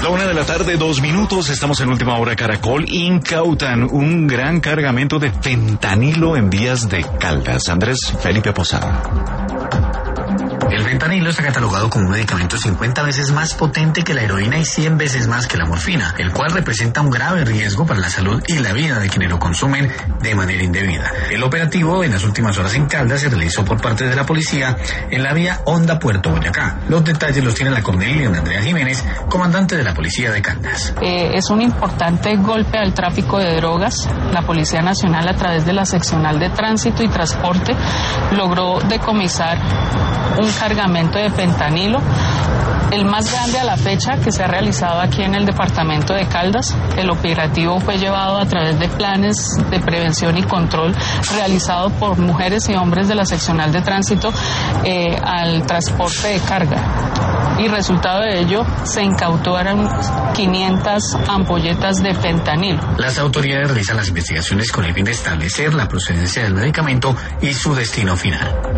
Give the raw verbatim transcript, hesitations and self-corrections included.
La una de la tarde, dos minutos, estamos en Última Hora Caracol. Incautan un gran cargamento de fentanilo en vías de Caldas. Andrés Felipe Posada. El fentanilo está catalogado como un medicamento cincuenta veces más potente que la heroína y cien veces más que la morfina, el cual representa un grave riesgo para la salud y la vida de quienes lo consumen de manera indebida. El operativo en las últimas horas en Caldas se realizó por parte de la policía en la vía Honda Puerto Boyacá. Los detalles los tiene la coronel Leona Andrea Jiménez, comandante de la policía de Caldas. Eh, es un importante golpe al tráfico de drogas. La Policía Nacional, a través de la seccional de tránsito y transporte, logró decomisar un cargamento de fentanilo, el más grande a la fecha que se ha realizado aquí en el departamento de Caldas. El operativo fue llevado a través de planes de prevención y control realizado por mujeres y hombres de la seccional de tránsito eh, al transporte de carga. Y resultado de ello, se incautaron quinientas ampolletas de fentanilo. Las autoridades realizan las investigaciones con el fin de establecer la procedencia del medicamento y su destino final.